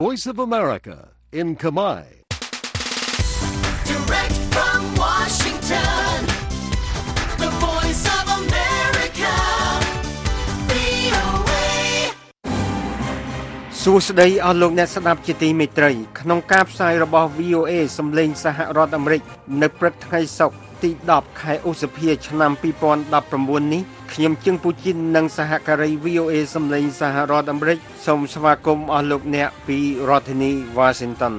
Voice of America in Khmer. Direct from Washington, the Voice of America, VOA. សួស្តីអស់លោកអ្នកស្ដាប់ជាទីមេត្រីក្នុងការផ្សាយរបស់ VOA សម្លេងសហរដ្ឋអាមេរិកនៅព្រឹកថ្ងៃសុក្រទី10ខែឧសភាឆ្នាំ2019នេះខ្ញុំជឹងពូជីននិងសហការី VOA សម្លេងសហរដ្ឋអាមេរិកសូមស្វាគមន៍អស់លោកអ្នកពីរដ្ឋធានី Washington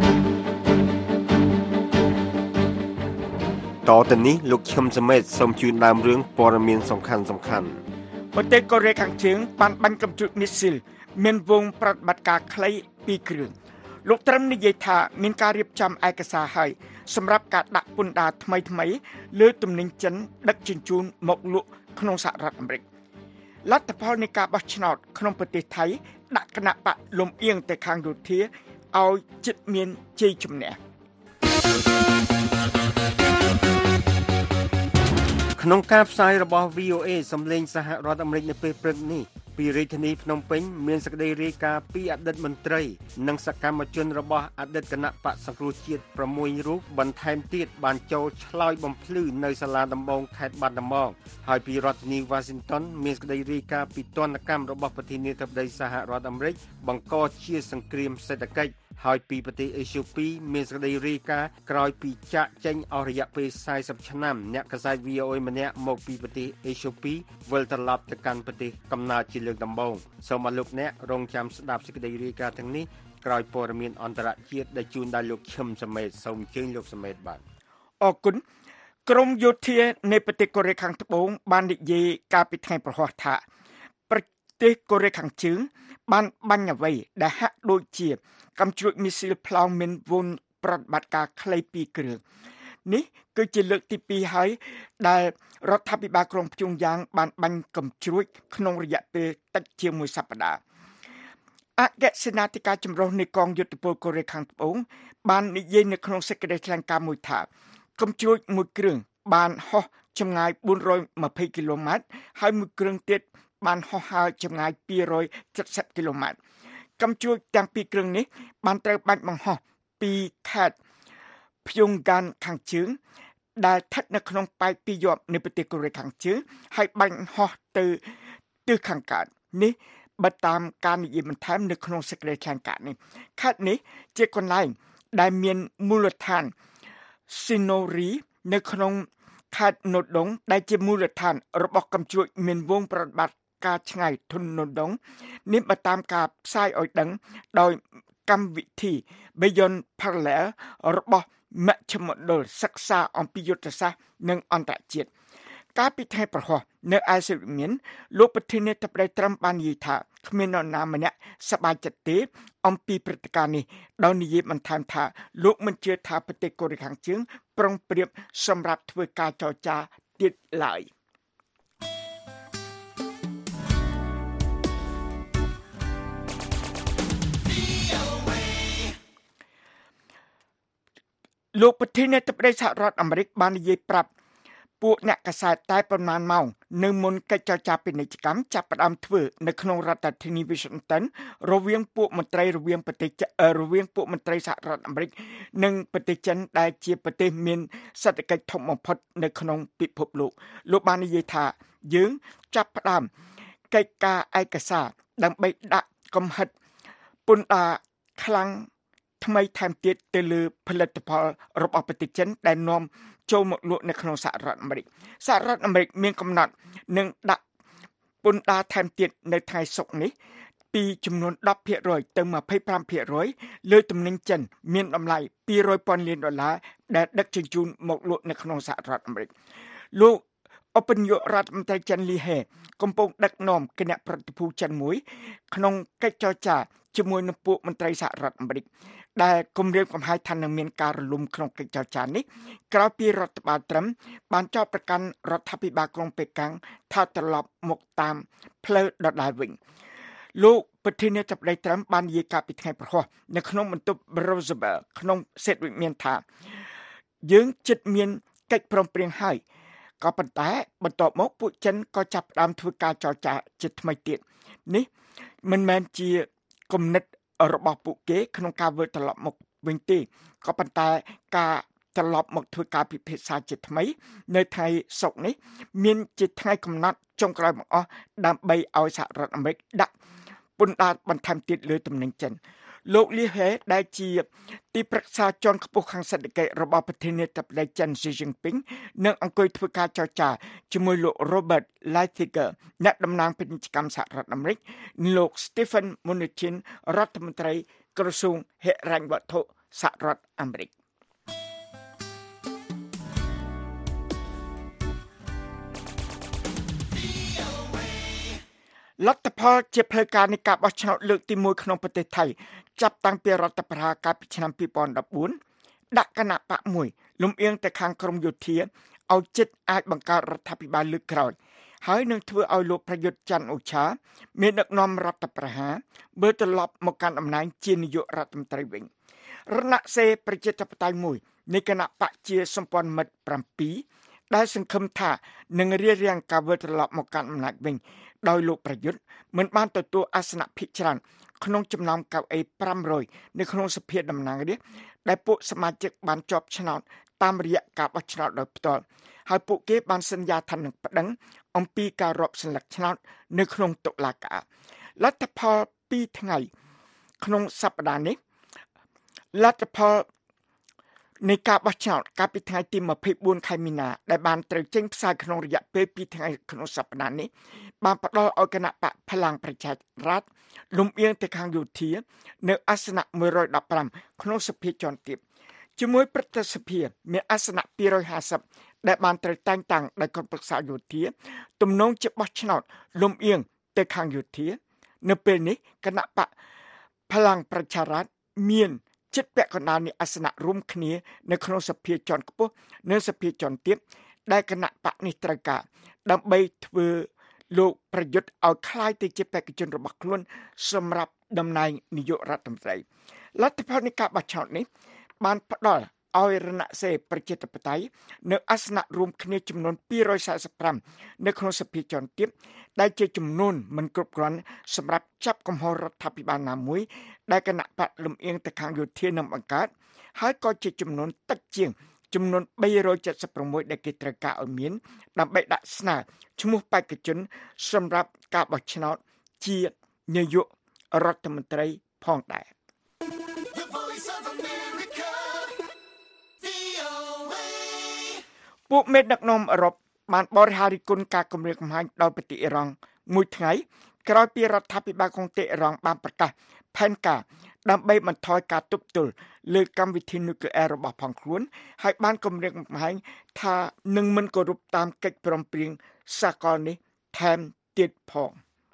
តទៅនេះលោកឈឹមសមេតសូមជូនដើមរឿងព័ត៌មានសំខាន់ប្រទេសកូរ៉េខាងជើងបានបាញ់កាំជ្រួចមីស៊ីលមានវងប្រតិបត្តិការខ្លី2គ្រឿងលោកត្រឹមនិយាយថាមានការរៀបចំឯកសារហើយសម្រាប់ការដាក់ពន្ធដារថ្មីលើទំនិញចិនដឹកជញ្ជូនមកលក់ក្នុងសហរដ្ឋអាមេរិកលទ្ធផលនៃការបោះឆ្នោតក្នុងប្រទេសថៃដាក់គណៈបកលំអៀងទៅខាងយោធាឲ្យជិតមានជ័យជំនះក្នុងការផ្សាយរបស់ VOA សម្លេងសហរដ្ឋអាមេរិកនៅពេលព្រឹកនេះពីរាជធានីភ្នំពេញមានសេចក្តីរាយការណ៍ពីអតីតមន្ត្រីនិងសកម្មជនរបស់អតីតគណៈបក្សសង្គ្រោះជាតិ6រូបបន្ថែមទៀតបានចូលឆ្លើយបំភ្លឺនៅសាលាដំបងខេត្តបាត់ដំបងហើយពីរដ្ឋធានី Washington មានសេចក្តីរាយការណ៍ពីទណ្ឌកម្មរបស់ប្រធានាធិបតីសហរដ្ឋអាមេរិកបង្កជាសង្គ្រាមសេដ្ឋកិច្ចហើយពីប្រទេសអេត្យូពីមានសេចក្តីរាយការណ៍ក្រោយពីចាក់ចេញអស់រយៈពេល40ឆ្នាំអ្នកកាសែត VOA ម្នាក់មកពីប្រទេសអេត្យូពីវិលត្រឡប់ទៅកាន់ប្រទេសកំណើតជាលើកដំបូងសូមអរលោកអ្នករងចាំស្ដាប់សេចក្តីរាយការណ៍ទាំងនេះក្រោយព័ត៌មានអន្តរជាតិដែលជូនដោយលោកឈឹមសមេតសូមអញ្ជើញលោកសមេតបាទអរគុណក្រមយោធានៃប្រទេសកូរ៉េខាងត្បូងបាននិយាយកាលពីថ្ងៃប្រហ័សថាប្រទេសកូរ៉េខាងជើងបានបាញ់អ្វីដែលហាក់ដូចជាកាំជ្រួចមីស៊ីលផ្លោងមានវងប្រតិបត្តិការខ្លី2គ្រឿងនេះគឺជាលើកទី2ហើយដែលរដ្ឋាភិបាលក្រុងព្យុងយ៉ាងបានបាញ់កាំជ្រួចក្នុងរយៈពេលតិចជាង1សប្តាហ៍អគ្គសេនាធិការចម្រុះនៃកងយុទ្ធពលកូរ៉េខាងត្បូងបាននិយាយនៅក្នុងសេចក្តីថ្លែងការណ៍មួយថាកាំជ្រួចមួយគ្រឿងបានហោះចម្ងាយ420គីឡូម៉ែត្រហើយមួយគ្រឿងទៀតបានហោះហើរចម្ងាយ270គីឡូម៉ែត្រកាំជ្រួចទាំងពីរគ្រឿងនេះបានត្រូវបាញ់បង្ហោះពីខេត្តព្យុងហ្គានខាងជើងដែលស្ថិតនៅក្នុងប៉ែកពីយប់នៃប្រទេសកូរ៉េខាងជើងហើយបាញ់ហោះទៅទិសខាងកើតនេះបើតាមការនិយាយបន្ថែមនៅក្នុងសេចក្តីថ្លែងការណ៍នេះខេត្តនេះជាកន្លែងដែលមានមូលដ្ឋានស៊ីណូរីនៅក្នុងខេត្តណូដុងដែលជាមូលដ្ឋានរបស់កាំជ្រួចមានវងប្រតិបត្តិការឆ្ងាយធុនណូដុងនេះបើតាមការផ្សាយឲ្យដឹងដោយកម្មវិធី Beyond Parallel របស់មជ្ឈមណ្ឌលសិក្សាអំពីយុទ្ធសាស្ត្រនិងអន្តរជាតិកាលពីថ្ងៃប្រហ័សនៅឯសិវិមានលោកប្រធានាធិបតីត្រាំបាននិយាយថាគ្មាននរណាម្នាក់សប្បាយចិត្តទេអំពីព្រឹត្តិការណ៍នេះដោយនិយាយបន្ថែមថាលោកមិនជឿថាប្រទេសកូរ៉េខាងជើងប្រុងប្រៀបសម្រាប់ធ្វើការចរចាទៀតឡើយលោកប្រធានាធិបតីសហរដ្ឋអាមេរិកបាននិយាយប្រាប់ពួកអ្នកកាសែតតែប៉ុន្មានម៉ោងនៅមុនកិច្ចចរចាពាណិជ្ជកម្មចាប់ផ្ដើមធ្វើនៅក្នុងរដ្ឋធានី Washington រវាងពួកមន្ត្រីរវាងពួកមន្ត្រីសហរដ្ឋអាមេរិកនិងប្រទេសចិនដែលជាប្រទេសមានសេដ្ឋកិច្ចធំបំផុតនៅក្នុងពិភពលោកបាននិយាយថាយើងចាប់ផ្ដើមកិច្ចការឯកសារដើម្បីដាក់កំហិតពន្ធដារខ្លាំងថ្មីថែមទៀតទៅលើផលិតផលរបស់ប្រទេសចិនដែលនាំចូលមកលក់នៅក្នុងសហរដ្ឋអាមេរិកសហរដ្ឋអាមេរិកមានកំណត់នឹងដាក់ពន្ធដារថែមទៀតនៅថ្ងៃសុក្រនេះពីចំនួន 10% ទៅ 25% លើទំនិញចិនមានតម្លៃ$200,000 លានដែលដឹកជញ្ជូនមកលក់នៅក្នុងសហរដ្ឋអាមេរិកលោកឧបនាយករដ្ឋមន្ត្រីចិនលីហេកំពុងដឹកនាំគណៈប្រតិភូចិនមួយក្នុងកិច្ចចរចាជាមួយនឹងពួកមន្ត្រីសហរដ្ឋអាមេរិកដែលគម្រាមកំហែងថានឹងមានការរលំក្នុងកិច្ចចរចានេះក្រោយពីរដ្ឋបាលត្រឹមបានចោទប្រកាន់រដ្ឋាភិបាលក្រុងប៉េកាំងថាត្រឡប់មកតាមផ្លូវដដែលវិញលោកប្រធានាធិបតីត្រឹមបាននិយាយកាលពីថ្ងៃប្រហ័សនៅក្នុងបន្ទប់ Roosevelt ក្នុងសេតវិមានថាយើងជិតមានកិច្ចព្រមព្រៀងហើយក៏ប៉ុន្តែបន្ទាប់មកពួកចិនក៏ចាប់ផ្ដើមធ្វើការចរចាជាថ្មីទៀតនេះមិនមែនជាគំនិតរបស់ពួកគេក្នុងការវិលត្រឡប់មកវិញទេក៏ប៉ុន្តែការត្រឡប់មកធ្វើការពិភាក្សាជាថ្មីនៅថ្ងៃសុក្រនេះមានជាថ្ងៃកំណត់ចុងក្រោយបង្អស់ដើម្បីឲ្យសហរដ្ឋអាមេរិកដាក់ពន្ធដារបន្ថែមទៀតលើទំនិញចិនលោកលីហេដែលជាទីប្រឹក្សាជាន់ខ្ពស់ខាងសេដ្ឋកិច្ចរបស់ប្រធានាធិបតីចិនស៊ីជីនពីងនឹងអង្គុយធ្វើការចរចាជាមួយលោក Robert Lighthizer អ្នកតំណាងពាណិជ្ជកម្មសហរដ្ឋអាមេរិកលោក Stephen Mnuchin រដ្ឋមន្ត្រីក្រសួងហិរញ្ញវត្ថុសហរដ្ឋអាមេរិកលទ្ធផលជាផ្លូវការនៃការបោះឆ្នោតលើកទី1ក្នុងប្រទេសថៃចាប់តាំងពីរដ្ឋប្រហារកាលពីឆ្នាំ2014ដាក់គណៈបកមួយលំអៀងទៅខាងក្រមយោធាឲ្យចិត្តអាចបង្កើតរដ្ឋាភិបាលលើកក្រោយហើយនឹងធ្វើឲ្យលោកប្រយុទ្ធច័ន្ទអូឆាមានដឹកនាំរដ្ឋប្រហារបើត្រឡប់មកកាន់តំណែងជានាយករដ្ឋមន្ត្រីវិញរណសេរីប្រជាធិបតេយ្យមួយនៃគណៈបកជាសម្ព័ន្ធមិត្ត7ដែលសង្ឃឹមថានឹងរារាំងការវិលត្រឡប់មកកាន់អំណាចវិញដោយលោកប្រយុទ្ធមិនបានទទួលអាសនៈភាគច្រើនក្នុងចំណោមកៅអី500នៅក្នុងសភាតំណាងរាស្ត្រដែលពួកសមាជិកបានជាប់ឆ្នោតតាមរយៈការបោះឆ្នោតដោយផ្ទាល់ហើយពួកគេបានសន្យាថានឹងប្តឹងអំពីការរាប់សន្លឹកឆ្នោតនៅក្នុងតុលាការលទ្ធផល2ថ្ងៃក្នុងសប្តាហ៍នេះលទ្ធផលនៃការបោះឆ្នោតកាលពីថ្ងៃទី24ខែមីនាដែលបានត្រូវចេញផ្សាយក្នុងរយៈពេល2ថ្ងៃក្នុងសប្តាហ៍នេះបានផ្ដល់ឲ្យគណៈបកพลังប្រជារដ្ឋលំអៀងទៅខាងយោធានៅអាសនៈ115ក្នុងសភាជាន់ទាបជាមួយព្រឹទ្ធសភាមានអាសនៈ250ដែលបានត្រូវតែងតាំងដោយក្រុមប្រឹក្សាយោធាទំនងជាបោះឆ្នោតលំអៀងទៅខាងយោធានៅពេលនេះគណៈបកพลังប្រជារដ្ឋមានចិត្តពាក់កណ្ដាលនៃអាសនៈរួមគ្នានៅក្នុងសភាជាន់ខ្ពស់និងសភាជាន់ទាបដែលគណៈបកនេះត្រូវការដើម្បីធ្វើលោកប្រយុទ្ធឲ្យคล้ายទៅជាបេក្ខជនរបស់ខ្លួនសម្រាប់តំណែងនាយករដ្ឋមន្ត្រីលទ្ធផលនៃការបោះឆ្នោតនេះបានផ្ដល់ឲ្យរណសេរីប្រជាធិបតេយ្យនៅអាសនៈរួមគ្នាចំនួន245នៅក្នុងសភាជាន់ទាបដែលជាចំនួនមិនគ្រប់គ្រាន់សម្រាប់ចាប់កំហុសរដ្ឋាភិបាលណាមួយដែលគណៈបកលំអៀងទៅខាងយោធានឹងបង្កើតហើយក៏ជាចំនួនតិចជាងចំនួន376ដែលគេត្រូវការឲ្យមានដើម្បីដាក់ស្នើឈ្មោះបេក្ខជនសម្រាប់ការបោះឆ្នោតជានាយករដ្ឋមន្ត្រីផងដែរ The Voice of America, VOA. ពួកមេដឹកនាំអឺរ៉ុបបានបរិហារិគុណការគម្រាមកំហែងដល់ប្រទេសអ៊ីរ៉ង់មួយថ្ងៃក្រោយពីរដ្ឋាភិបាលក្រុងតេហ៍រ៉ង់បានប្រកាសផែនការដើម្បីបន្ថយការទប់ទល់លើកម្មវិធីនុយក្លេអ៊ែររបស់ផងខ្លួនហើយបានគម្រាមកំហែងថានឹងមិនគោរពតាមកិច្ចព្រមព្រៀងសាកលនេះថែមទៀតផង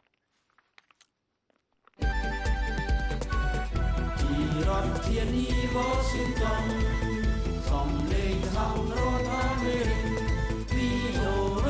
រដ្ឋធានី Washington សំឡេងសហរដ្ឋអាមេរិក VOA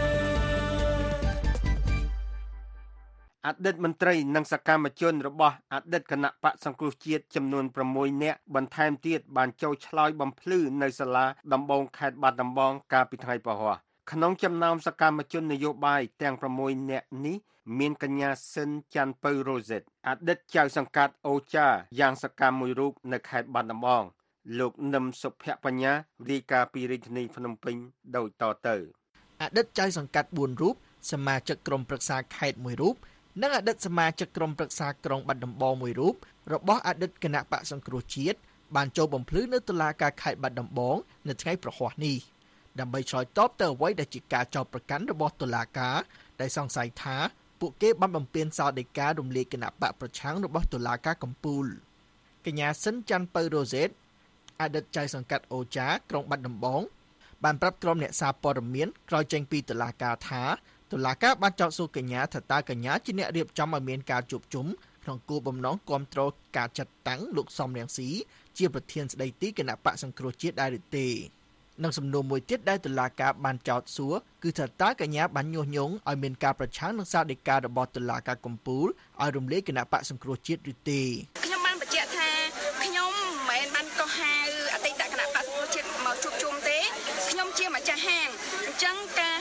អតីតមន្ត្រីនិងសកម្មជនរបស់អតីតគណៈបកសង្គ្រោះជាតិចំនួន6នាក់បន្ថែមទៀតបានចូលឆ្លើយបំភ្លឺនៅសាលាដំបងខេត្តបាត់ដំបងកាលពីថ្ងៃពហុក្នុងចំណោមសកម្មជននយោបាយទាំង6នាក់នេះមានកញ្ញាស៊ិនច័ន្ទពៅរ៉ូសេតអតីតចៅសង្កាត់អូចាយ៉ាងសកម្មមួយរូបនៅខេត្តបាត់ដំបងលោកនឹមសុភបញ្ញារាយការណ៍ពីរាជធានីភ្នំពេញដូចតទៅអតីតចៅសង្កាត់4រូបសមាជិកក្រុមប្រឹក្សាខេត្ត1រូបនិងអតីតសមាជិកក្រុមប្រឹក្សាក្រុងបាត់ដំបង1រូបរបស់អតីតគណៈបកសង្គ្រោះជាតិបានចូលបំភ្លឺនៅតុលាការខេត្តបាត់ដំបងនៅថ្ងៃប្រហ័សនេះដើម្បីឆ្លើយតបទៅអ្វីដែលជាការចោទប្រកាន់របស់តុលាការដែលសង្ស័យថាពួកគេបានបំពានសោដីការរំលាយគណៈបកប្រឆាំងរបស់តុលាការកំពូលកញ្ញាស៊ិនច័ន្ទពៅរ៉ូសេតអតីតចៅសង្កាត់អូចាក្រុងបាត់ដំបងបានប្រាប់ក្រុមអ្នកសារព័ត៌មានក្រោយចេញពីតុលាការថាតុលាការបានចោទសួរកញ្ញាថាតើកញ្ញាជាអ្នករៀបចំឲ្យមានការជួបជុំក្នុងគោលបំណងគាំទ្រការចាត់តាំងលោកសំរងស៊ីជាប្រធានស្ដីទីគណៈបកសង្គ្រោះជាតិដែរឬទេនិងសំណួរមួយទៀតដែលតុលាការបានចោទសួរគឺថាតើកញ្ញាបានញុះញង់ឲ្យមានការប្រឆាំងនឹងសាលដីការបស់តុលាការកំពូលឲ្យរំលាយគណៈបកសង្គ្រោះជាតិឬទេខ្ញុំបានបញ្ជាក់ថាខ្ញុំមិនមែនបានកោះហៅអតីតគណៈបកសង្គ្រោះជាតិមកជួបជុំទេខ្ញុំជាម្ចាស់ហាងអញ្ចឹងការហាងប្រ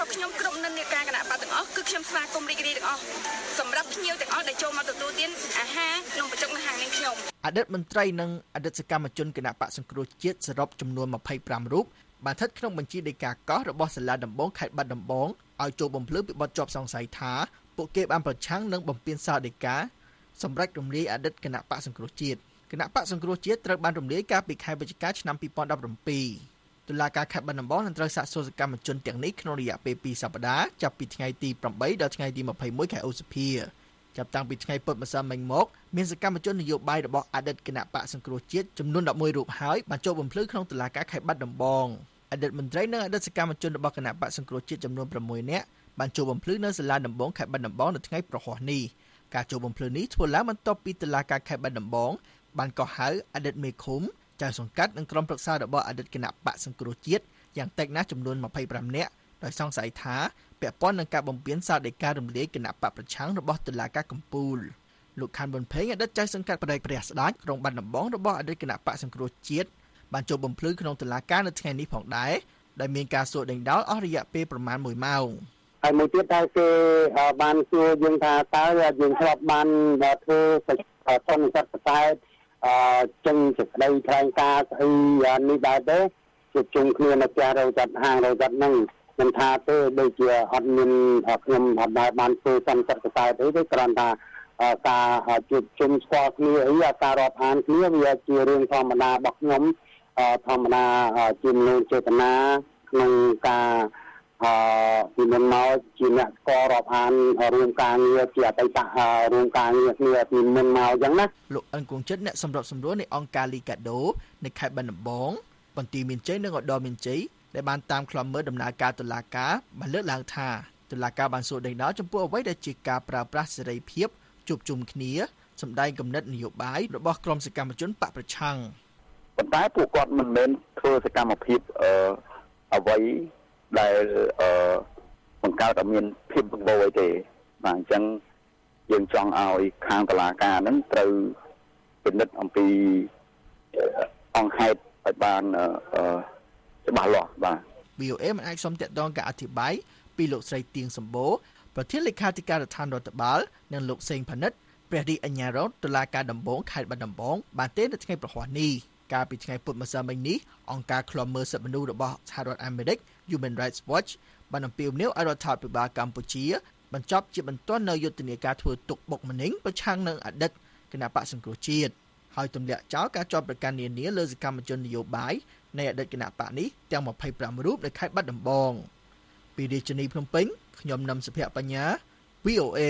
ប់ខ្ញុំក្រុមនិន្នាការគណៈបកទាំងអស់គឺខ្ញុំស្វាគមន៍រីករាយទាំងអស់សម្រាប់ភ្ញៀវទាំងអស់ដែលចូលមកទទួលទានអាហារនំបញ្ចុកនៅហាងនាងខ្ញុំអតីតមន្ត្រីនិងអតីតសកម្មជនគណៈបកសង្គ្រោះជាតិសរុបចំនួន25រូបបានស្ថិតក្នុងបញ្ជីដីកាកោះរបស់សាលាដំបងខេត្តបាត់ដំបងឲ្យចូលបំភ្លឺពីបទជាប់សង្ស័យថាពួកគេបានប្រឆាំងនឹងបំពានសារដីកាសម្រាប់រំលាយអតីតគណៈបកសង្គ្រោះជាតិគណៈបកសង្គ្រោះជាតិត្រូវបានរំលាយកាលពីខែវិច្ឆិកាឆ្នាំ2017តុលាការខេត្តបាត់ដំបងនឹងត្រូវសាកសួរសកម្មជនទាំងនេះក្នុងរយៈពេល2សប្តាហ៍ចាប់ពីថ្ងៃទី8ដល់ថ្ងៃទី21ខែឧសភាចាប់តាំងពីថ្ងៃពុធម្សិលមិញមកមានសកម្មជននយោបាយរបស់អតីតគណៈបកសង្គ្រោះជាតិចំនួន11រូបហើយបានចូលបំភ្លឺក្នុងតុលាការខេត្តបាត់ដំបងអតីតមន្ត្រីនិងអតីតសកម្មជនរបស់គណៈបកសង្គ្រោះជាតិចំនួន6នាក់បានចូលបំភ្លឺនៅសាលាដំបងខេត្តបាត់ដំបងនៅថ្ងៃប្រហ័សនេះការចូលបំភ្លឺនេះធ្វើឡើងបន្ទាប់ពីតុលាការខេត្តបាត់ដំបងបានកោះហៅអតីតមេឃុំចៅសង្កាត់និងក្រុមប្រឹក្សារបស់អតីតគណៈបកសង្គ្រោះជាតិយ៉ាងតិចណាស់ចំនួន25នាក់ដោយសង្ស័យថាពាក់ព័ន្ធនឹងការបំពានសារដីការរំលាយគណៈបកប្រឆាំងរបស់តុលាការកំពូលលោកខាន់ប៊ុនផេងអតីតចៅសង្កាត់ប្រែកព្រះស្ដាច់ក្រុងបាត់ដំបងរបស់អតីតគណៈបកសង្គ្រោះជាតិបានចូលបំភ្លឺក្នុងតុលាការនៅថ្ងៃនេះផងដែរដែលមានការសួរដេញដោលអស់រយៈពេលប្រមាណ1ម៉ោងហើយមួយទៀតតែគេបានសួរយើងថាតើយើងធ្លាប់បានធ្វើសន្និសីទផ្សាយចេញសេចក្តីថ្លែងការណ៍ស្អីនេះដែរទេជួបជុំគ្នានៅផ្ទះរោចាត់ហាងរោចាត់ហ្នឹងមិនថាទេដូចជាអត់មានខ្ញុំអត់ដែលបានធ្វើសន្និសីទផ្សាយទេគ្រាន់តែការជួបជុំស្គាល់គ្នាអីការរាប់អានគ្នាវាជារឿងធម្មតារបស់ខ្ញុំធម្មតាជាមនោចេតនាក្នុងការពីមុនមកជាអ្នកស្គាល់រាប់អានរួមការងារជាអតីតរួមការងារគ្នាពីមុនមកអញ្ចឹងណាលោកអិនគង់ចិត្តអ្នកសម្របសម្រួលនៃអង្គការលីកាដូនៅខេត្តបាត់ដំបងបន្ទាយមានជ័យនិងឧត្តរមានជ័យដែលបានតាមឃ្លាំមើលដំណើរការតុលាការបានលើកឡើងថាតុលាការបានសួរដេញដោលចំពោះអ្វីដែលជាការប្រើប្រាស់សេរីភាពជួបជុំគ្នាសម្ដែងគំនិតនយោបាយរបស់ក្រុមសកម្មជនបកប្រឆាំងប៉ុន្តែពួកគាត់មិនមែនធ្វើសកម្មភាពអ្វីដែលបង្កើតឲ្យមានភាពបង្កអីទេបាទអញ្ចឹងយើងចង់ឲ្យខាងតុលាការហ្នឹងត្រូវពិនិត្យអំពីអង្គហេតុឲ្យបានច្បាស់លាស់បាទ VOA មិនអាចសុំទាក់ទងការអធិប្បាយពីលោកស្រីទៀងសម្បូរប្រធានលេខាធិការដ្ឋានរដ្ឋបាលនិងលោកសេងផានិតព្រះរាជអាជ្ញារដ្ឋតុលាការដំបងខេត្តបាត់ដំបងបានទេនៅថ្ងៃប្រហ័សនេះកាលពីថ្ងៃពុធម្សិលមិញនេះអង្គការឃ្លាំមើលសិទ្ធិមនុស្សរបស់សហរដ្ឋអាមេរិក Human Rights Watch បានអំពាវនាវឲ្យរដ្ឋាភិបាលកម្ពុជាបញ្ចប់ជាបន្ទាន់នូវយុទ្ធនាការធ្វើទុកបុកម្នេញប្រឆាំងនឹងអតីតគណៈបកសង្គ្រោះជាតិហើយទម្លាក់ចោលការជាប់ប្រកាន់នានាលើសកម្មជននយោបាយនៃអតីតគណៈបកនេះទាំង25រូបនៅខេត្តបាត់ដំបងពីរាជធានីភ្នំពេញខ្ញុំនឹមសុភ័ក្របញ្ញា VOA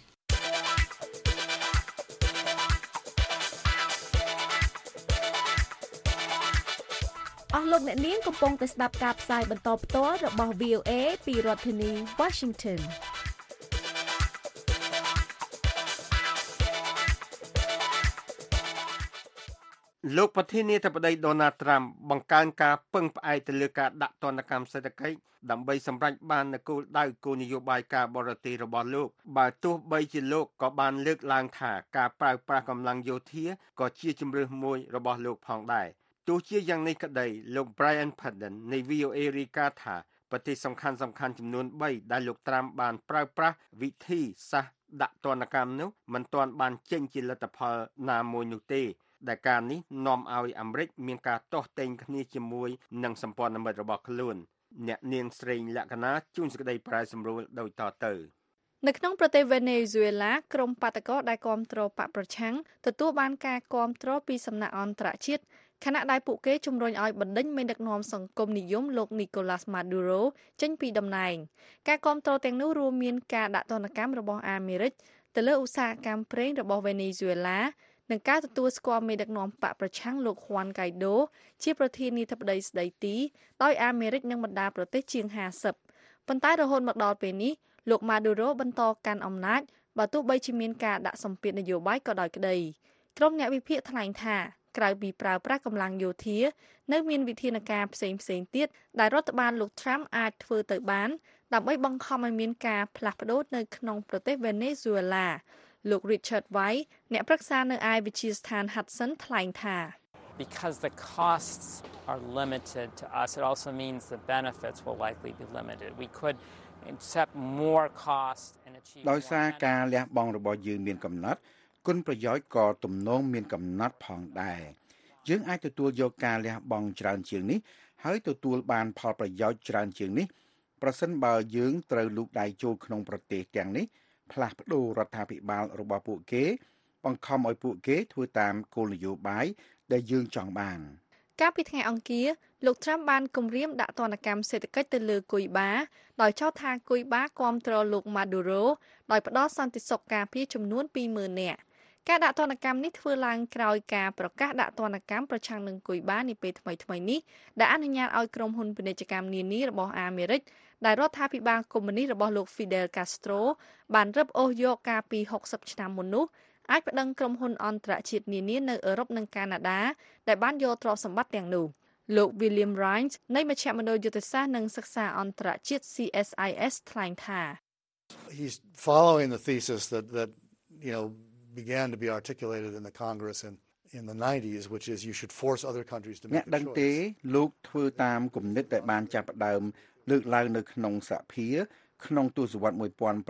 អស់លោកអ្នកនាងកំពុងតែស្ដាប់ការផ្សាយបន្តផ្ទាល់របស់ VOA ពីរដ្ឋធានី Washington លោកប្រធានាធិបតី Donald Trump បង្កើនការពឹងផ្អែកទៅលើការដាក់ទណ្ឌកម្មសេដ្ឋកិច្ចដើម្បីសម្រេចបាននូវគោលដៅគោលនយោបាយការបរទេសរបស់លោកបើទោះបីជាលោកក៏បានលើកឡើងថាការប្រើប្រាស់កម្លាំងយោធាក៏ជាជម្រើសមួយរបស់លោកផងដែរទោះជាយ៉ាងនេះក្តីលោក Brian Padden នៃ VOA រាយការណ៍ថាប្រទេសសំខាន់ៗចំនួន3ដែលលោក Trump បានប្រើប្រាស់វិធីសាស្ត្រដាក់ទណ្ឌកម្មនោះមិនទាន់បានចេញជាលទ្ធផលណាមួយនោះទេដែលការនេះនាំឲ្យអាមេរិកមានការទាស់ទែងគ្នាជាមួយនឹងសម្ព័ន្ធមិត្តរបស់ខ្លួនអ្នកនាងស្រីលក្ខណាជួនសេចក្តីប្រែសម្រួលដូចតទៅនៅក្នុងប្រទេសវេណេស៊ុយអេឡាក្រុមបាតកោដែលគាំទ្របកប្រឆាំងទទួលបានការគាំទ្រពីសំណាក់អន្តរជាតិខណៈដែលពួកគេជំរុញឲ្យបណ្ដេញមេដឹកនាំសង្គមនិយមលោក Nicolas Maduro ចេញពីតំណែងការគាំទ្រទាំងនោះរួមមានការដាក់ទណ្ឌកម្មរបស់អាមេរិកទៅលើឧស្សាហកម្មប្រេងរបស់វេណេស៊ុយអេឡានិងការទទួលស្គាល់មេដឹកនាំបកប្រឆាំងលោក Juan Guaido ជាប្រធានាធិបតីស្ដីទីដោយអាមេរិកនិងបណ្ដាប្រទេសជាង50ប៉ុន្តែរហូតមកដល់ពេលនេះលោក Maduro បន្តកាន់អំណាចបើទោះបីជាមានការដាក់សម្ពាធនយោបាយក៏ដោយក្តីក្រុមអ្នកវិភាគថ្លែងថាក្រៅពីប្រើប្រាស់កម្លាំងយោធានៅមានវិធានការផ្សេងទៀតដែលរដ្ឋបាលលោក Trump អាចធ្វើទៅបានដើម្បីបង្ខំឲ្យមានការផ្លាស់ប្ដូរនៅក្នុងប្រទេសវេណេស៊ុយអេឡាលោក Richard White អ្នកប្រឹក្សានៅឯវិទ្យាស្ថាន Hudson ថ្លែងថា Because the costs are limited to us, it also means the benefits will likely be limited. We could accept more cost and achieve ដោយសារការលះបង់របស់យើងមានកំណត់គុណប្រយោជន៍ក៏ទំនងមានកំណត់ផងដែរយើងអាចទទួលយកការលះបង់ច្រើនជាងនេះហើយទទួលបានផលប្រយោជន៍ច្រើនជាងនេះប្រសិនបើយើងត្រូវលូកដៃចូលក្នុងប្រទេសទាំងនេះផ្លាស់ប្ដូររដ្ឋាភិបាលរបស់ពួកគេបង្ខំឲ្យពួកគេធ្វើតាមគោលនយោបាយដែលយើងចង់បានកាលពីថ្ងៃអង្គារលោក Trump បានគម្រាមដាក់ទណ្ឌកម្មសេដ្ឋកិច្ចទៅលើគុយបាដោយចោទថាគុយបាគាំទ្រលោក Maduro ដោយផ្ដល់សន្តិសុខការពារចំនួន 20,000 នាក់ការដាក់ទណ្ឌកម្មនេះធ្វើឡើងក្រោយការប្រកាសដាក់ទណ្ឌកម្មប្រឆាំងនឹងគុយបានាពេលថ្មីៗនេះដែលអនុញ្ញាតឲ្យក្រុមហ៊ុនពាណិជ្ជកម្មនានារបស់អាមេរិកដែលរដ្ឋាភិបាលកុម្មុយនីសរបស់លោក Fidel Castro បានរឹបអូសយកកាលពី60ឆ្នាំមុននោះអាចប្តឹងក្រុមហ៊ុនអន្តរជាតិនានានៅអឺរ៉ុបនិងកាណាដាដែលបានយកទ្រព្យសម្បត្តិទាំងនោះលោក William Rines នៃមជ្ឈមណ្ឌលយុទ្ធសាស្ត្រនិងសិក្សាអន្តរជាតិ CSIS ថ្លែងថា He's following the thesis that began to be articulated in the Congress in the 90s, which is you should force other countries to make a choice. អ្នកដឹងទេលោកធ្វើតាមគំនិតដែលបានចាប់ផ្ដើមលើកឡើងនៅក្នុងសភាក្នុងទសវត្សរ៍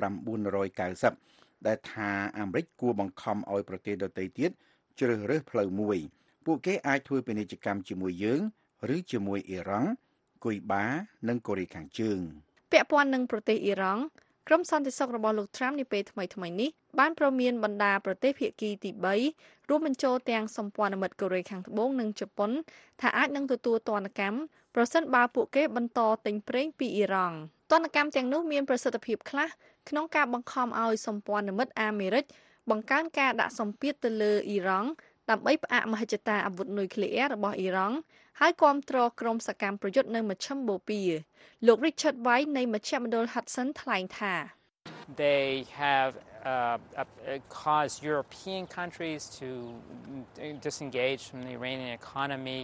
1990ដែលថាអាមេរិកគួរបង្ខំឲ្យប្រទេសដទៃទៀតជ្រើសរើសផ្លូវមួយពួកគេអាចធ្វើពាណិជ្ជកម្មជាមួយយើងឬជាមួយអ៊ីរ៉ង់គុយបានិងកូរ៉េខាងជើងពាក់ព័ន្ធនឹងប្រទេសអ៊ីរ៉ង់ក្រុមសន្តិសុខរបស់លោក Trump នាពេលថ្មីៗនេះបានព្រមានបណ្ដាប្រទេសភាគីទី3រួមបញ្ចូលទាំងសម្ព័ន្ធមិត្តកូរ៉េខាងត្បូងនិងជប៉ុនថាអាចនឹងទទួលទណ្ឌកម្មប្រសិនបើពួកគេបន្តទិញប្រេងពីអ៊ីរ៉ង់ទណ្ឌកម្មទាំងនោះមានប្រសិទ្ធភាពខ្លះក្នុងការបង្ខំឲ្យសម្ព័ន្ធមិត្តអាមេរិកបង្កើនការដាក់សម្ពាធទៅលើអ៊ីរ៉ង់ដើម្បីផ្អាកមហិច្ឆតាអាវុធនុយក្លេអ៊ែររបស់អ៊ីរ៉ង់ហើយគាំទ្រក្រុមសកម្មប្រយុទ្ធនៅមជ្ឈិមបូព៌ាលោក Richard White នៃមជ្ឈមណ្ឌល Hudson ថ្លែងថា They have caused European countries to disengage from the Iranian economy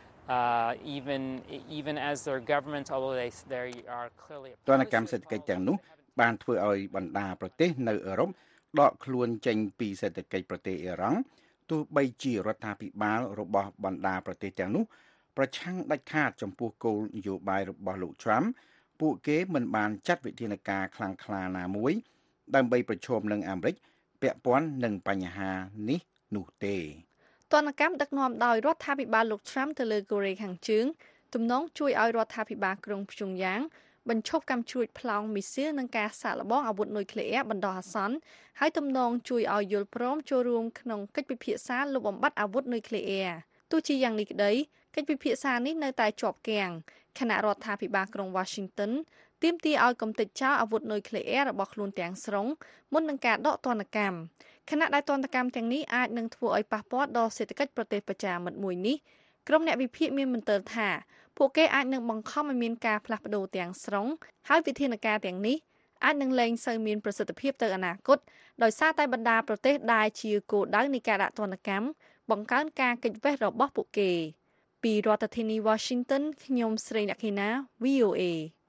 even as their governments although they are clearly ទណ្ឌកម្មសេដ្ឋកិច្ចទាំងនោះបានធ្វើឲ្យបណ្ដាប្រទេសនៅអឺរ៉ុបដកខ្លួនចេញពីសេដ្ឋកិច្ចប្រទេសអ៊ីរ៉ង់ទោះបីជារដ្ឋាភិបាលរបស់បណ្ដាប្រទេសទាំងនោះប្រឆាំងដាច់ខាតចំពោះគោលនយោបាយរបស់លោក Trump ពួកគេមិនបានចាត់វិធានការខ្លាំងក្លាណាមួយដើម្បីប្រឈមនឹងអាមេរិកពាក់ព័ន្ធនឹងបញ្ហានេះនោះទេទណ្ឌកម្មដឹកនាំដោយរដ្ឋាភិបាលលោក Trump ទៅលើកូរ៉េខាងជើងទំនងជួយឲ្យរដ្ឋាភិបាលក្រុងព្យុងយ៉ាងបញ្ឈប់កម្មជ្រួចប្លង់មីស៊ីលនិងការសាកល្បងអាវុធនុយក្លេអ៊ែរបណ្ដោះអាសន្នហើយទំនងជួយឲ្យយល់ព្រមចូលរួមក្នុងកិច្ចពិភាក្សាលុបបំបាត់អាវុធនុយក្លេអ៊ែរទោះជាយ៉ាងនេះក្តីកិច្ចពិភាក្សានេះនៅតែជាប់គាំងគណៈរដ្ឋាភិបាលក្រុង Washington ទាមទារឲ្យកំទេចចោលអាវុធនុយក្លេអ៊ែររបស់ខ្លួនទាំងស្រុងមុននឹងការដកទណ្ឌកម្មខណៈដែលទណ្ឌកម្មទាំងនេះអាចនឹងធ្វើឲ្យប៉ះពាល់ដល់សេដ្ឋកិច្ចប្រទេសបច្ចាមិត្តមួយនេះក្រុមអ្នកវិភាគមានមន្ទិលថាពួកគេអាចនឹងបង្ខំឲ្យមានការផ្លាស់ប្ដូរទាំងស្រុងហើយវិធានការទាំងនេះអាចនឹងលែងសូវមានប្រសិទ្ធភាពទៅអនាគតដោយសារតែបណ្ដាប្រទេសដែលជាគោលដៅនៃការដាក់ទណ្ឌកម្មបង្កើនការគេចវេះរបស់ពួកគេពីរដ្ឋធានី Washington ខ្ញុំស្រីអ្នកខេណា VOA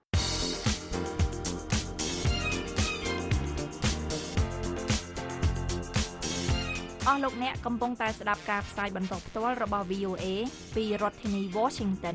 អស់លោកអ្នកកំពុងតែស្ដាប់ការផ្សាយបន្តផ្ទាល់របស់ VOA ពីរដ្ឋធានី Washington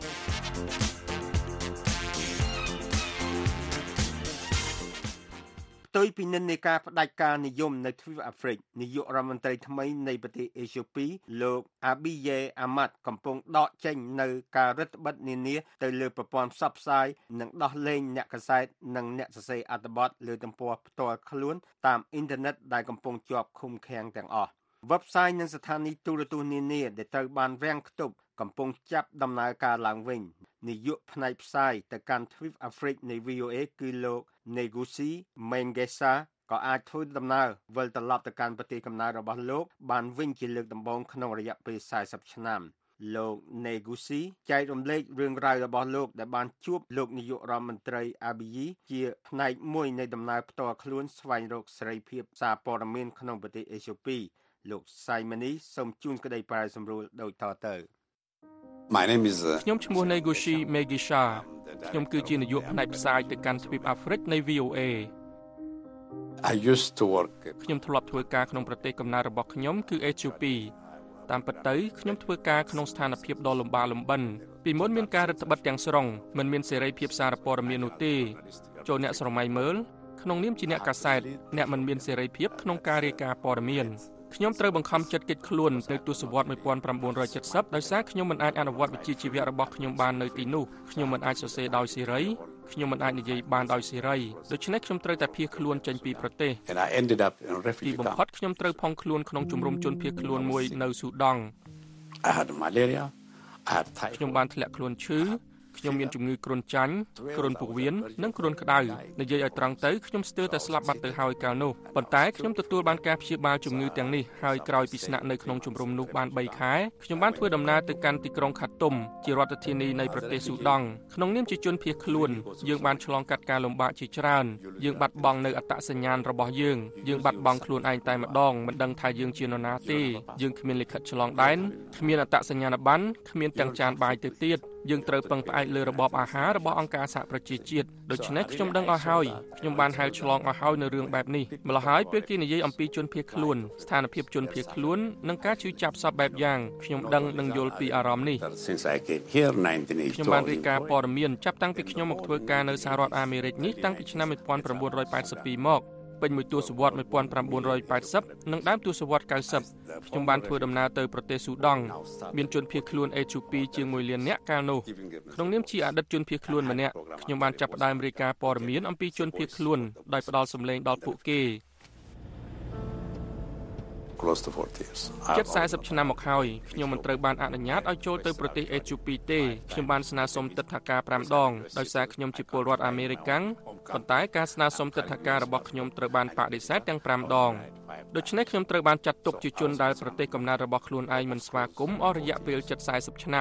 ផ្ទុយពីនិន្នាការផ្ដាច់ការនិយមនៅទ្វីបអាហ្វ្រិកនាយករដ្ឋមន្ត្រីថ្មីនៃប្រទេសអេត្យូពីលោក Abiy Ahmed កំពុងដកចេញនៅការរដ្ឋបិទនានាទៅលើប្រព័ន្ធផ្សព្វផ្សាយនិងដោះលែងអ្នកកាសែតនិងអ្នកសរសេរអត្ថបទលើទំព័រផ្ទាល់ខ្លួនតាមអ៊ីនធឺណិតដែលកំពុងជាប់ឃុំឃាំងទាំងអស់website និងស្ថានីយទូរទស្សន៍នានាដែលត្រូវបានវាំងខ្ទប់កំពុងចាប់ដំណើរការឡើងវិញនាយកផ្នែកផ្សាយទៅកាន់ទ្វីបអាហ្វ្រិកនៃ VOA គឺលោក Negusi Mengesa ក៏អាចធ្វើដំណើរវិលត្រឡប់ទៅកាន់ប្រទេសកំណើតរបស់លោកបានវិញជាលើកដំបូងក្នុងរយៈពេល40ឆ្នាំលោក Negusi ចែករំលែករឿងរ៉ាវរបស់លោកដែលបានជួបលោកនាយករដ្ឋមន្ត្រី Abiy ជាផ្នែកមួយនៃដំណើរផ្ទាល់ខ្លួនស្វែងរកសេរីភាពសារព័ត៌មានក្នុងប្រទេសអេត្យូពីលោក Saimani សូមជូនក្តីប្រាយសម្រួលដូចតទៅ My name is ខ្ញុំឈ្មោះ Negusi Mengesa ខ្ញុំគឺជានាយកផ្នែកផ្សាយទៅកាន់ទ្វីបអាហ្វ្រិកនៃ VOA I used to work ខ្ញុំធ្លាប់ធ្វើការក្នុងប្រទេសកំណើតរបស់ខ្ញុំគឺអេត្យូពីតាមពិតទៅខ្ញុំធ្វើការក្នុងស្ថានភាពដ៏លំបាកលំបិនពីមុនមានការរឹតបន្តឹងទាំងស្រុងមិនមានសេរីភាពសារព័ត៌មាននោះទេចូលអ្នកស្រមៃមើលក្នុងនាមជាអ្នកកាសែតអ្នកមិនមានសេរីភាពក្នុងការរាយការណ៍ព័ត៌មានខ្ញុំត្រូវបង្ខំចិត្តគេចខ្លួននៅទសវត្សរ៍1970ដោយសារខ្ញុំមិនអាចអនុវត្តវិជ្ជាជីវៈរបស់ខ្ញុំបាននៅទីនោះខ្ញុំមិនអាចសរសេរដោយសេរីខ្ញុំមិនអាចនិយាយបានដោយសេរីដូច្នេះខ្ញុំត្រូវតែភៀសខ្លួនចេញពីប្រទេសទីបំផុតខ្ញុំត្រូវផុងខ្លួនក្នុងជំរំជនភៀសខ្លួនមួយនៅស៊ូដង់ខ្ញុំបានធ្លាក់ខ្លួនឈឺខ្ញុំមានជំងឺគ្រុនចាញ់គ្រុនពោះវៀននិងគ្រុនក្តៅនិយាយឲ្យត្រង់ទៅខ្ញុំស្ទើរតែស្លាប់បាត់ទៅហើយកាលនោះប៉ុន្តែខ្ញុំទទួលបានការព្យាបាលជំងឺទាំងនេះហើយក្រោយពីស្នាក់នៅក្នុងជំរំនោះបាន3ខែខ្ញុំបានធ្វើដំណើរទៅកាន់ទីក្រុងខាតុមជារដ្ឋធានីនៃប្រទេសស៊ូដង់ក្នុងនាមជាជនភៀសខ្លួនយើងបានឆ្លងកាត់ការលំបាកជាច្រើនយើងបាត់បង់នៅអត្តសញ្ញាណរបស់យើងបាត់បង់ខ្លួនឯងតែម្ដងមិនដឹងថាយើងជានរណាទេយើងគ្មានលិខិតឆ្លងដែនគ្មានអត្តសញ្ញាណប័ណ្ណគ្មានទាំងចានបាយទៅទៀតយើងត្រូវពឹងផ្អែកលើរបបអាហាររបស់អង្គការសហប្រជាជាតិដូច្នេះខ្ញុំដឹងអស់ហើយខ្ញុំបានហែលឆ្លងអស់ហើយនៅរឿងបែបនេះម្ល៉េះហើយពេលគេនិយាយអំពីជនភៀសខ្លួនស្ថានភាពជនភៀសខ្លួននិងការឈឺចាប់សពបែបយ៉ាងខ្ញុំដឹងនិងយល់ពីអារម្មណ៍នេះខ្ញុំបានរាយការណ៍ព័ត៌មានចាប់តាំងពីខ្ញុំមកធ្វើការនៅសហរដ្ឋអាមេរិកនេះតាំងពីឆ្នាំ1982មកពេញមួយទសវត្សរ៍1980និងដើមទសវត្សរ៍90ខ្ញុំបានធ្វើដំណើរទៅប្រទេសស៊ូដង់មានជនភៀសខ្លួនអេធូពីជាង1លាននាក់កាលនោះក្នុងនាមជាអតីតជនភៀសខ្លួនម្នាក់ខ្ញុំបានចាប់ផ្ដើមរាយការណ៍ព័ត៌មានអំពីជនភៀសខ្លួនដោយផ្ដល់សម្លេងដល់ពួកគេជិត40ឆ្នាំមកហើយខ្ញុំមិនត្រូវបានអនុញ្ញាតឲ្យចូលទៅប្រទេសអេធូពីទេខ្ញុំបានស្នើសុំទិដ្ឋាការ5ដងដោយសារខ្ញុំជាពលរដ្ឋអាមេរិកាំងប៉ុន្តែការស្នើសុំទិដ្ឋាការរបស់ខ្ញុំត្រូវបានបដិសេធទាំង5ដងដូច្នេះខ្ញុំត្រូវបានចាត់ទុកជាជនដែលប្រទេសកំណើតរបស់ខ្លួនឯងមិនស្វាគមន៍អស់រយៈពេលជិត40ឆ្នាំ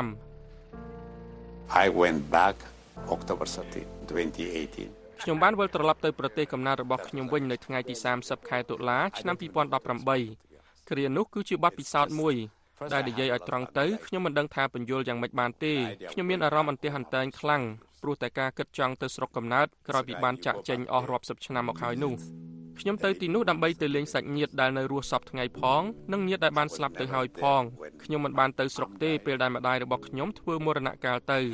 I went back October 13, 2018 ខ្ញុំបានវិលត្រឡប់ទៅប្រទេសកំណើតរបស់ខ្ញុំវិញនៅថ្ងៃទី30ខែតុលាឆ្នាំ2018គ្រានោះគឺជាបទពិសោធន៍មួយដែលនិយាយឲ្យត្រង់ទៅខ្ញុំមិនដឹងថាបញ្យល់យ៉ាងម៉េចបានទេខ្ញុំមានអារម្មណ៍អន្ទះអន្ទែងខ្លាំងព្រោះតែការគិតចង់ទៅស្រុកកំណើតក្រោយពីបានចាក់ចេញអស់រាប់សិបឆ្នាំមកហើយនោះខ្ញុំទៅទីនោះដើម្បីទៅលេងសាច់ញាតិដែលនៅរស់សពថ្ងៃផងនិងញាតិដែលបានស្លាប់ទៅហើយផងខ្ញុំមិនបានទៅស្រុកទេពេលដែលម្ដាយរបស់ខ្ញុំធ្វើមរណកាលទៅ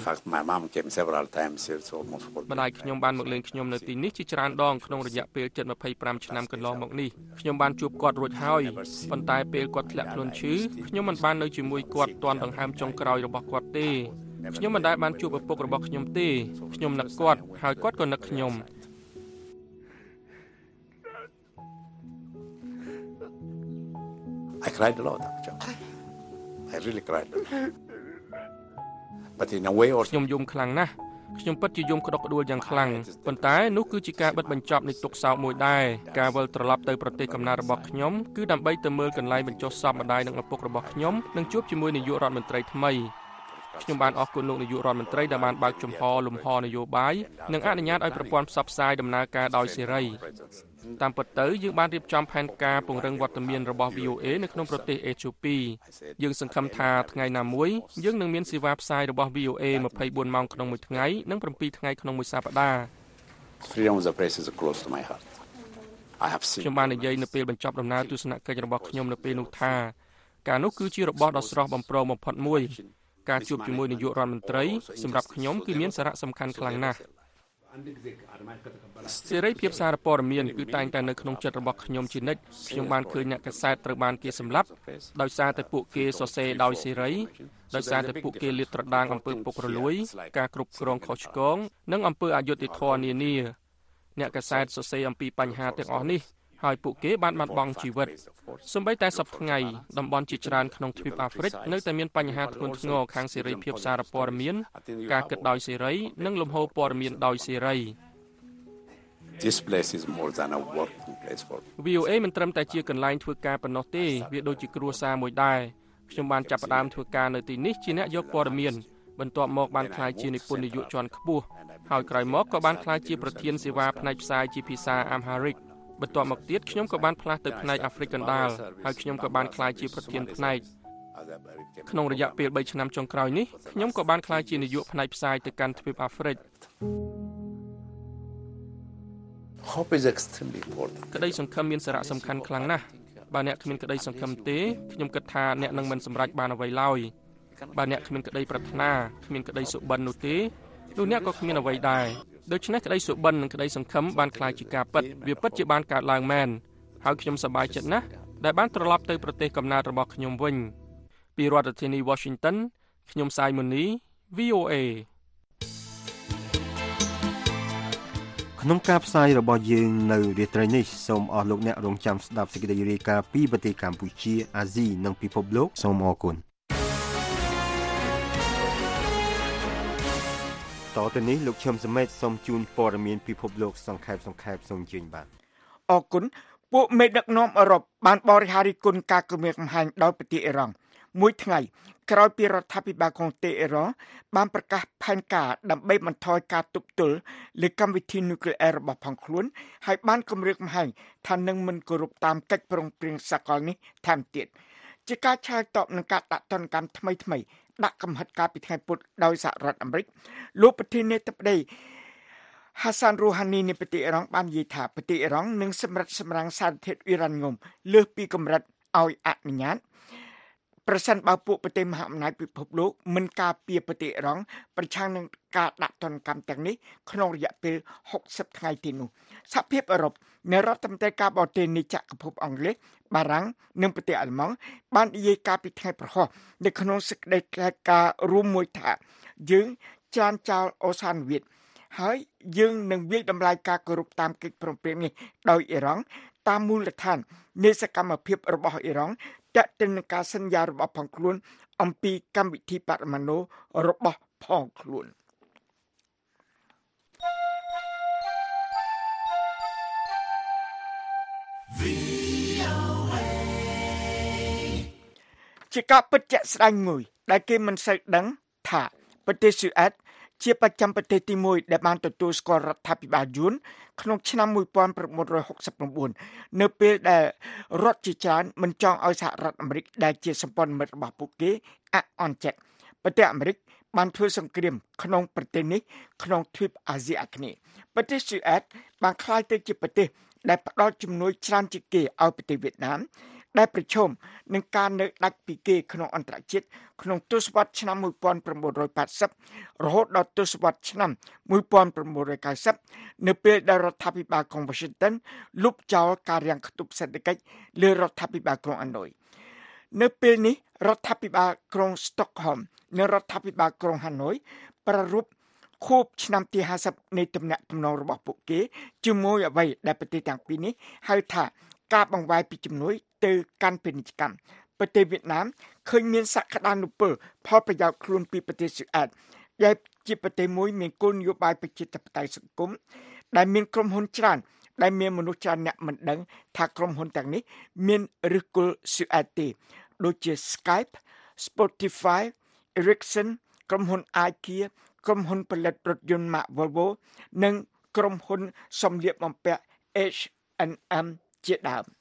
ម្ដាយខ្ញុំបានមកលេងខ្ញុំនៅទីនេះជាច្រើនដងក្នុងរយៈពេល25ឆ្នាំកន្លងមកនេះខ្ញុំបានជួបគាត់រួចហើយប៉ុន្តែពេលគាត់ធ្លាក់ខ្លួនឈឺខ្ញុំមិនបាននៅជាមួយគាត់ទាន់ដង្ហើមចុងក្រោយរបស់គាត់ទេខ្ញុំមិនដែលបានជួបឪពុករបស់ខ្ញុំទេខ្ញុំនឹកគាត់ហើយគាត់ក៏នឹកខ្ញុំ I cried a lot. I really cried. But in a way or ខ្ញុំយំខ្លាំងណាស់ខ្ញុំពិតជាយំក្តុកក្តួលយ៉ាងខ្លាំងប៉ុន្តែនោះគឺជាការបិទបញ្ចប់នៃទុក្ខសោកមួយដែរការវិលត្រឡប់ទៅប្រទេសកំណើតរបស់ខ្ញុំគឺដើម្បីទៅមើលកន្លែងបញ្ចុះសពម្ដាយនិងឪពុករបស់ខ្ញុំនិងជួបជាមួយនាយករដ្ឋមន្ត្រីថ្មីខ្ញុំបានអរគុណលោកនាយករដ្ឋមន្ត្រីដែលបានបើកចំហលំហនយោបាយនិងអនុញ្ញាតឲ្យប្រព័ន្ធផ្សព្វផ្សាយដំណើរការដោយសេរីតាមពិតទៅយើងបានរៀបចំផែនការពង្រឹងវត្តមានរបស់ VOA នៅក្នុងប្រទេសអេធូពីយើងសង្ឃឹមថាថ្ងៃណាមួយយើងនឹងមានសេវាផ្សាយរបស់ VOA 24ម៉ោងក្នុងមួយថ្ងៃនិង7ថ្ងៃក្នុងមួយសប្តាហ៍ Freedom of the press is close to my heart. I have seen ខ្ញុំបាននិយាយនៅពេលបញ្ចប់ដំណើរទស្សនកិច្ចរបស់ខ្ញុំនៅពេលនោះថាការនោះគឺជារបស់ដ៏ស្រស់បំព្រងបំផុតមួយការជួបជាមួយនាយករដ្ឋមន្ត្រីសម្រាប់ខ្ញុំគឺមានសារៈសំខាន់ខ្លាំងណាស់សេរីភាពសារព័ត៌មានគឺតែងតែនៅក្នុងចិត្តរបស់ខ្ញុំជានិច្ចខ្ញុំបានឃើញអ្នកកាសែតត្រូវបានគេសម្លាប់ដោយសារតែពួកគេសរសេរដោយសេរីដោយសារតែពួកគេលាតត្រដាងអំពើពុករលួយការគ្រប់គ្រងខុសឆ្គងនិងអំពើអយុត្តិធម៌នានាអ្នកកាសែតសរសេរអំពីបញ្ហាទាំងអស់នេះហើយពួកគេបានបាត់បង់ជីវិតសូម្បីតែសប្តាហ៍ថ្ងៃតំបន់ជាច្រើនក្នុងទ្វីបអាហ្វ្រិកនៅតែមានបញ្ហាធ្ងន់ធ្ងរខាងសេរីភាពសារព័ត៌មានការគិតដោយសេរីនិងលំហូរព័ត៌មានដោយសេរី This place is more than a working place for VOA មិនត្រឹមតែជាកន្លែងធ្វើការប៉ុណ្ណោះទេវាដូចជាគ្រួសារមួយដែរខ្ញុំបានចាប់ផ្ដើមធ្វើការនៅទីនេះជាអ្នកយកព័ត៌មានបន្ទាប់មកបានក្លាយជានិពន្ធនាយកជាន់ខ្ពស់ហើយក្រោយមកក៏បានក្លាយជាប្រធានសេវាផ្នែកផ្សាយជាភាសាអាំហារិកបន្ទាប់មកទៀតខ្ញុំក៏បានផ្លាស់ទៅផ្នែកអាហ្វ្រិកកណ្ដាលហើយខ្ញុំក៏បានក្លាយជាប្រធានផ្នែកក្នុងរយៈពេល3ឆ្នាំចុងក្រោយនេះខ្ញុំក៏បានក្លាយជានាយកផ្នែកផ្សាយទៅកាន់ទ្វីបអាហ្វ្រិក Hope is extremely important. ក្តីសង្ឃឹមមានសារៈសំខាន់ខ្លាំងណាស់បើអ្នកគ្មានក្តីសង្ឃឹមទេខ្ញុំគិតថាអ្នកនឹងមិនសម្រេចបានអ្វីឡើយបើអ្នកគ្មានក្តីប្រាថ្នាគ្មានក្តីសុបិននោះទេនោះអ្នកក៏គ្មានអ្វីដែរដូច្នេះក្តីសុបិននិងក្តីសង្ឃឹមបានក្លាយជាការពិតវាពិតជាបានកើតឡើងមែនហើយខ្ញុំសប្បាយចិត្តណាស់ដែលបានត្រឡប់ទៅប្រទេសកំណើតរបស់ខ្ញុំវិញពីរដ្ឋធានី Washington ខ្ញុំសាយមុនី VOA ក្នុងការផ្សាយរបស់យើងនៅរាត្រីនេះសូមអស់លោកអ្នករងចាំស្ដាប់សេចក្តីរាយការណ៍ពីប្រទេសកម្ពុជាអាស៊ីនិងពិភពលោកសូមអរគុណតទៅនេះលោកឈឹមសមេតសូមជូនព័ត៌មានពិភពលោកសង្ខេបសូមអញ្ជើញបាទអរគុណពួកមេដឹកនាំអឺរ៉ុបបានបរិហារិគុណការគំរាមកំហែងដោយប្រទេសអ៊ីរ៉ង់មួយថ្ងៃក្រោយពីរដ្ឋាភិបាលកុងតេអ៊ីរ៉ង់បានប្រកាសផែនការដើម្បីបន្ថយការទប់ទល់លើកម្មវិធីនុយក្លេអ៊ែររបស់ផងខ្លួនហើយបានគម្រាមកំហែងថានឹងមិនគោរពតាមកិច្ចព្រមព្រៀងសកលនេះថែមទៀតជាការឆ្លើយតបនឹងការដាក់ទណ្ឌកម្មថ្មីដាក់កំហិតការពីថ្ងៃពុធដោយសហរដ្ឋអាមេរិកលោកប្រធានាធិបតីHassan Rouhani នៃប្រទេសអ៊ីរ៉ង់បាននិយាយថាប្រទេសអ៊ីរ៉ង់នឹងសម្រាំងសារធាតុអ៊ីរ៉ាញ៉ុមលើសពីកម្រិតឲ្យអនុញ្ញាតប្រសិនបើពួកប្រទេសមហាអំណាចពិភពលោកមិនការពារប្រទេសអ៊ីរ៉ង់ប្រឆាំងនឹងការដាក់ទណ្ឌកម្មទាំងនេះក្នុងរយៈពេល60ថ្ងៃទៀតនោះសហភាពអឺរ៉ុបនៃរដ្ឋមន្ត្រីការបរទេសនៃចក្រភពអង់គ្លេសបារាំងនិងប្រទេសអាល្លឺម៉ង់បាននិយាយការពីថ្ងៃប្រហោះនៅក្នុងសេចក្តីថ្លែងការណ៍រួមមួយថាយើងចានចោលអូសានវិទ្យហើយយើងនឹងវិយតម្លៃការគោរពតាមកិច្ចព្រមព្រៀងនេះដោយអ៊ីរ៉ង់តាមមូលដ្ឋាននៃសកម្មភាពរបស់អ៊ីរ៉ង់ទាក់ទិននឹងការសន្យារបស់ផងខ្លួនអំពីកម្មវិធីបរមាណុរបស់ផងខ្លួនជាការពិតជាក់ស្ដែងមួយដែលគេមិនសូវដឹងថាប្រទេសស៊ូអែតជាប្រចាំប្រទេសទី1ដែលបានទទួលស្គាល់រដ្ឋាភិបាលយួនក្នុងឆ្នាំ1969នៅពេលដែលរដ្ឋជាច្រើនមិនចង់ឲ្យសហរដ្ឋអាមេរិកដែលជាសម្ព័ន្ធមិត្តរបស់ពួកគេអន់ចិត្តប្រទេសអាមេរិកបានធ្វើសង្គ្រាមក្នុងប្រទេសនេះក្នុងទ្វីបអាស៊ីអាគ្នេយ៍ប្រទេសស៊ូអែតបានក្លាយទៅជាប្រទេសដែលផ្ដល់ជំនួយច្រើនជាងគេឲ្យប្រទេសវៀតណាមដែលប្រឈមនឹងការនៅដាច់ពីគេក្នុងអន្តរជាតិក្នុងទសវត្សរ៍ឆ្នាំ1980រហូតដល់ទសវត្សរ៍ឆ្នាំ1990នៅពេលដែលរដ្ឋាភិបាលក្រុង Washington លុបចោលការរាំងខ្ទប់សេដ្ឋកិច្ចលើរដ្ឋាភិបាលក្រុង Hanoi នៅពេលនេះរដ្ឋាភិបាលក្រុង Stockholm និងរដ្ឋាភិបាលក្រុង Hanoi ប្រារព្ធខួបឆ្នាំទី50នៃទំនាក់ទំនងរបស់ពួកគេជាមួយអ្វីដែលប្រទេសទាំងពីរនេះហៅថាការបង្វែរពីជំនួយទៅកាន់ពាណិជ្ជកម្មប្រទេសវៀតណាមឃើញមានសក្តានុពលផលប្រយោជន៍ខ្លួនពីប្រទេសស៊ូអែតដែលជាប្រទេសមួយមានគោលនយោបាយប្រជាធិបតេយ្យសង្គមដែលមានក្រុមហ៊ុនច្រើនដែលមានមនុស្សច្រើនអ្នកមិនដឹងថាក្រុមហ៊ុនទាំងនេះមានឫសគល់ស៊ូអែតទេដូចជា Skype, Spotify, Ericsson ក្រុមហ៊ុន IKEA ក្រុមហ៊ុនផលិតរថយន្តម៉ាក Volvo និងក្រុមហ៊ុនសម្លៀកបំពាក់ H&M ជាដើម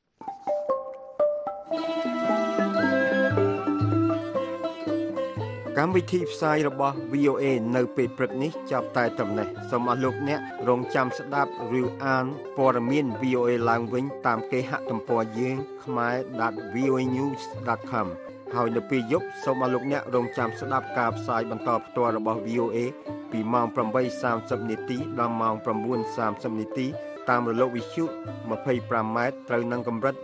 កម្មវិធីផ្សាយរបស់ VOA នៅពេលព្រឹកនេះចាប់តែត្រឹមនេះសូមអស់លោកអ្នករងចាំស្ដាប់ឬអានព័ត៌មាន VOA ឡើងវិញតាមគេហទំព័រយើង khmer.voanews.com ហើយនៅពេលយប់សូមអស់លោកអ្នករងចាំស្ដាប់ការផ្សាយបន្តផ្ទាល់របស់ VOA ពីម៉ោង 8:30 នាទីដល់ម៉ោង 9:30 នាទីតាមរលកវិទ្យុ 25 ម៉ែត្រត្រូវនឹងកម្រិត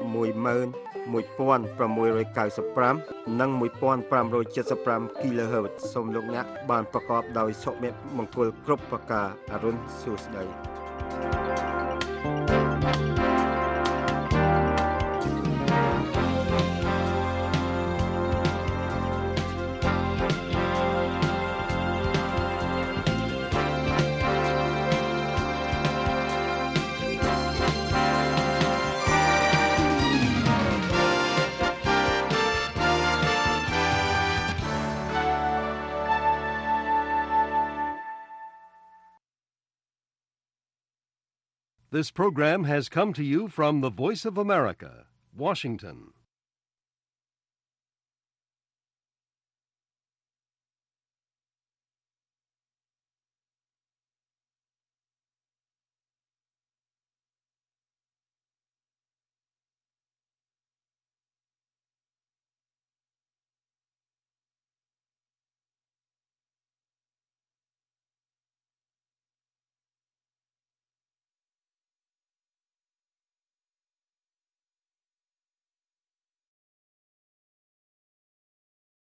11695 និង 1575 kHz សូមលោកអ្នកបានប្រកបដោយសុភមង្គលគ្រប់ប្រការអរុនសួស្តី This program has come to you from the Voice of America, Washington.